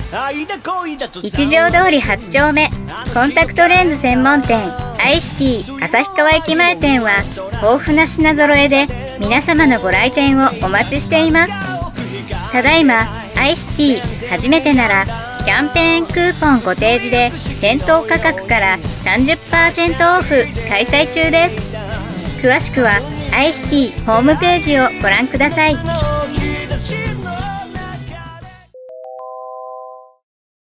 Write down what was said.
一条通り8丁目コンタクトレンズ専門店アイシティ旭川駅前店は豊富な品揃えで皆様のご来店をお待ちしています。ただいまアイシティ初めてならキャンペーンクーポンご提示で店頭価格から 30% オフ開催中です。詳しくはアイシティホームページをご覧ください。